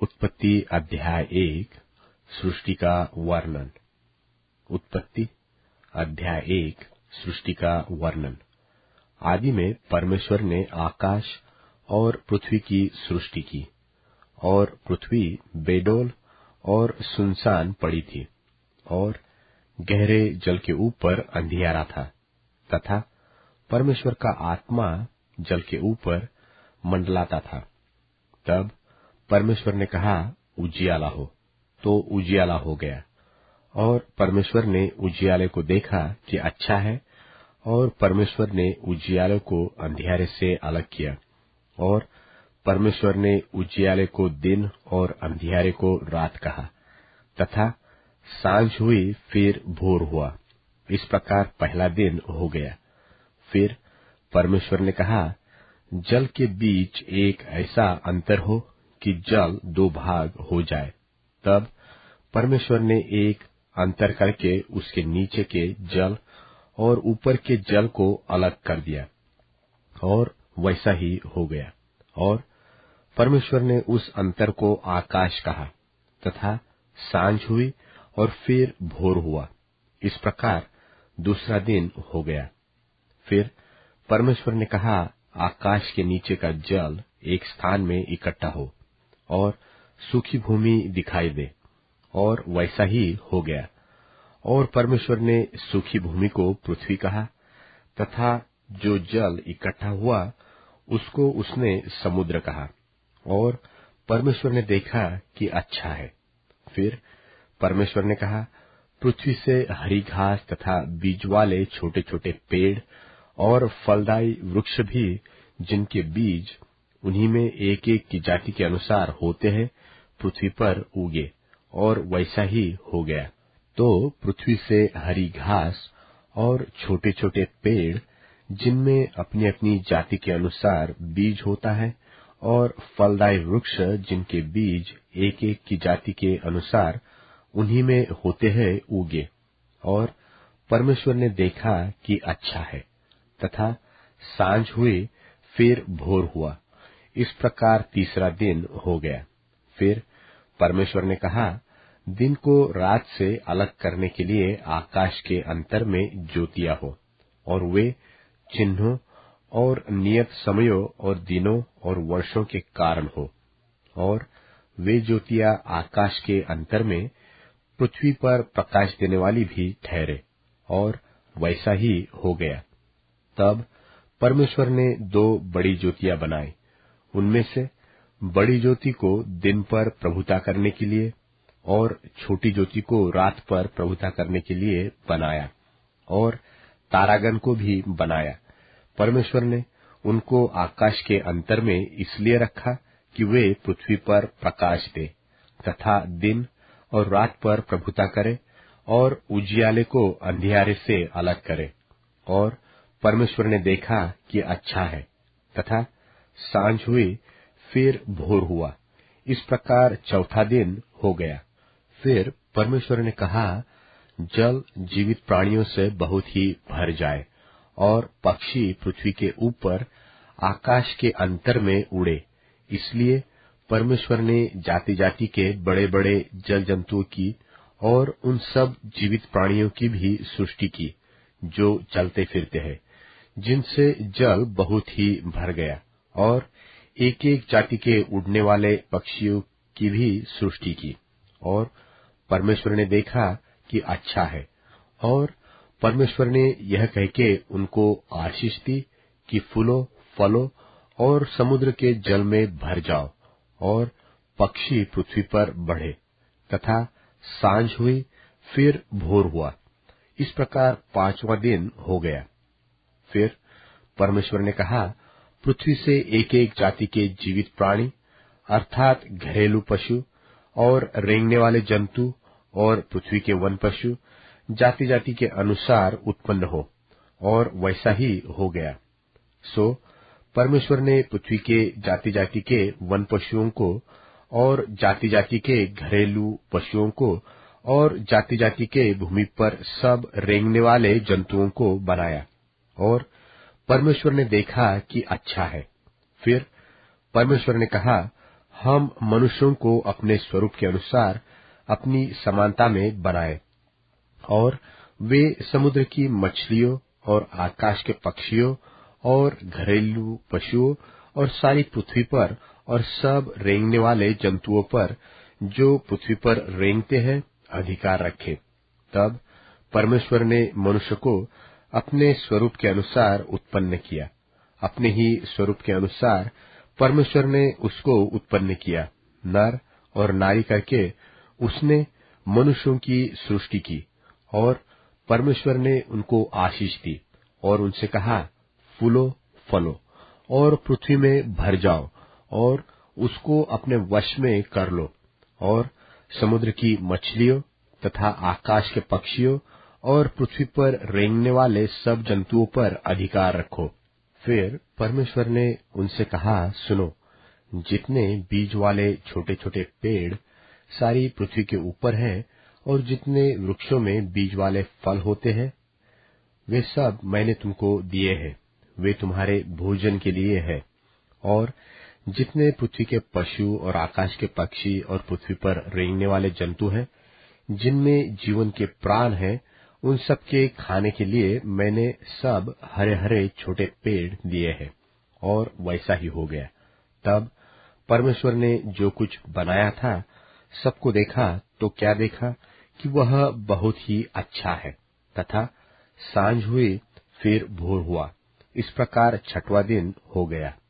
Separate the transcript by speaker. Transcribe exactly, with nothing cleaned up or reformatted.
Speaker 1: उत्पत्ति अध्याय एक सृष्टि का वर्णन। उत्पत्ति अध्याय एक सृष्टि का वर्णन। आदि में परमेश्वर ने आकाश और पृथ्वी की सृष्टि की, और पृथ्वी बेडौल और सुनसान पड़ी थी, और गहरे जल के ऊपर अंधियारा था, तथा परमेश्वर का आत्मा जल के ऊपर मंडलाता था। तब परमेश्वर ने कहा, उजियाला हो, तो उजियाला हो गया। और परमेश्वर ने उजियाले को देखा कि अच्छा है, और परमेश्वर ने उजियाले को अंधियारे से अलग किया, और परमेश्वर ने उजियाले को दिन और अंधियारे को रात कहा। तथा सांझ हुई, फिर भोर हुआ। इस प्रकार पहला दिन हो गया। फिर परमेश्वर ने कहा, जल के बीच एक ऐसा अंतर हो कि जल दो भाग हो जाए। तब परमेश्वर ने एक अंतर करके उसके नीचे के जल और ऊपर के जल को अलग कर दिया, और वैसा ही हो गया। और परमेश्वर ने उस अंतर को आकाश कहा। तथा सांझ हुई और फिर भोर हुआ। इस प्रकार दूसरा दिन हो गया। फिर परमेश्वर ने कहा, आकाश के नीचे का जल एक स्थान में इकट्ठा हो, और सूखी भूमि दिखाई दे, और वैसा ही हो गया। और परमेश्वर ने सूखी भूमि को पृथ्वी कहा, तथा जो जल इकट्ठा हुआ उसको उसने समुद्र कहा। और परमेश्वर ने देखा कि अच्छा है। फिर परमेश्वर ने कहा, पृथ्वी से हरी घास तथा बीज वाले छोटे छोटे पेड़ और फलदायी वृक्ष भी, जिनके बीज उन्हीं में एक एक की जाति के अनुसार होते हैं, पृथ्वी पर उगे, और वैसा ही हो गया। तो पृथ्वी से हरी घास और छोटे छोटे पेड़, जिनमें अपनी अपनी जाति के अनुसार बीज होता है, और फलदायी वृक्ष, जिनके बीज एक एक की जाति के अनुसार उन्हीं में होते हैं, उगे। और परमेश्वर ने देखा कि अच्छा है। तथा सांझ हुई, फिर भोर हुआ। इस प्रकार तीसरा दिन हो गया। फिर परमेश्वर ने कहा, दिन को रात से अलग करने के लिए आकाश के अंतर में ज्योतियां हो, और वे चिन्हों और नियत समयों और दिनों और वर्षों के कारण हो। और वे ज्योतियां आकाश के अंतर में पृथ्वी पर प्रकाश देने वाली भी ठहरे, और वैसा ही हो गया। तब परमेश्वर ने दो बड़ी ज्योतियां बनाई। उनमें से बड़ी ज्योति को दिन पर प्रभुता करने के लिए, और छोटी ज्योति को रात पर प्रभुता करने के लिए बनाया, और तारागण को भी बनाया। परमेश्वर ने उनको आकाश के अंतर में इसलिए रखा कि वे पृथ्वी पर प्रकाश दे, तथा दिन और रात पर प्रभुता करे, और उजियाले को अंधियारे से अलग करे। और परमेश्वर ने देखा कि अच्छा है। तथा सांझ हुई, फिर भोर हुआ। इस प्रकार चौथा दिन हो गया। फिर परमेश्वर ने कहा, जल जीवित प्राणियों से बहुत ही भर जाए, और पक्षी पृथ्वी के ऊपर आकाश के अंतर में उड़े। इसलिए परमेश्वर ने जाति जाति के बड़े बड़े जल जंतुओं की और उन सब जीवित प्राणियों की भी सृष्टि की, जो चलते फिरते हैं, जिनसे जल बहुत ही भर गया। और एक एक जाति के उड़ने वाले पक्षियों की भी सृष्टि की। और परमेश्वर ने देखा कि अच्छा है। और परमेश्वर ने यह कह के उनको आशीष दी कि फूलो, फलो और समुद्र के जल में भर जाओ, और पक्षी पृथ्वी पर बढ़े। तथा सांझ हुई, फिर भोर हुआ। इस प्रकार पांचवा दिन हो गया। फिर परमेश्वर ने कहा, पृथ्वी से एक एक जाति के जीवित प्राणी, अर्थात घरेलू पशु और रेंगने वाले जंतु और पृथ्वी के वन पशु, जाति जाति के अनुसार उत्पन्न हो, और वैसा ही हो गया। सो परमेश्वर ने पृथ्वी के जाति जाति के वन पशुओं को, और जाति जाति के घरेलू पशुओं को, और जाति जाति के भूमि पर सब रेंगने वाले जंतुओं को बनाया। और परमेश्वर ने देखा कि अच्छा है। फिर परमेश्वर ने कहा, हम मनुष्यों को अपने स्वरूप के अनुसार अपनी समानता में बनाए, और वे समुद्र की मछलियों और आकाश के पक्षियों और घरेलू पशुओं और सारी पृथ्वी पर और सब रेंगने वाले जंतुओं पर जो पृथ्वी पर रेंगते हैं अधिकार रखे। तब परमेश्वर ने मनुष्य को अपने स्वरूप के अनुसार उत्पन्न किया, अपने ही स्वरूप के अनुसार परमेश्वर ने उसको उत्पन्न किया, नर और नारी करके उसने मनुष्यों की सृष्टि की। और परमेश्वर ने उनको आशीष दी और उनसे कहा, फूलो फलो और पृथ्वी में भर जाओ और उसको अपने वश में कर लो, और समुद्र की मछलियों तथा आकाश के पक्षियों और पृथ्वी पर रेंगने वाले सब जंतुओं पर अधिकार रखो। फिर परमेश्वर ने उनसे कहा, सुनो, जितने बीज वाले छोटे छोटे पेड़ सारी पृथ्वी के ऊपर हैं और जितने वृक्षों में बीज वाले फल होते हैं, वे सब मैंने तुमको दिए हैं, वे तुम्हारे भोजन के लिए है। और जितने पृथ्वी के पशु और आकाश के पक्षी और पृथ्वी पर रेंगने वाले जंतु हैं, जिनमें जीवन के प्राण हैं, उन सब के खाने के लिए मैंने सब हरे हरे छोटे पेड़ दिए हैं। और वैसा ही हो गया। तब परमेश्वर ने जो कुछ बनाया था सबको देखा, तो क्या देखा कि वह बहुत ही अच्छा है। तथा सांझ हुई, फिर भोर हुआ, इस प्रकार छठवां दिन हो गया।